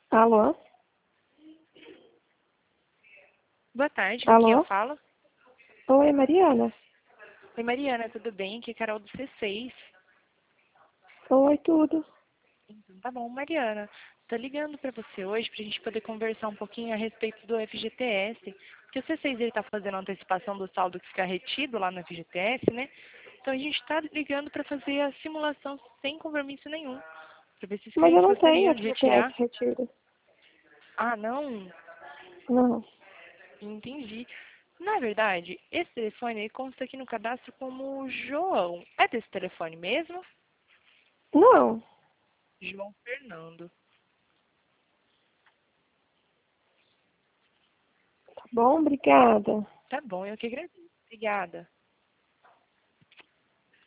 Alô? Boa tarde, com quem eu Alô? falo? Oi, Mariana. Oi, Mariana, tudo bem? Aqui é Carol do C6. Oi, tudo. Então, tá bom, Mariana. Tô ligando pra você hoje pra gente poder conversar um pouquinho a respeito do FGTS. Porque o C6 ele tá fazendo a antecipação do saldo que fica retido lá no FGTS, né? Então a gente tá ligando pra fazer a simulação sem compromisso nenhum. Pra ver se os Mas eu clientes não tenho gostariam de FGTS retirar. retido. Ah, não? Não. Entendi. Na verdade, esse telefone ele consta aqui no cadastro como João. É desse telefone mesmo? Não. João Fernando. Tá bom, obrigada. Tá bom, eu que agradeço. Obrigada.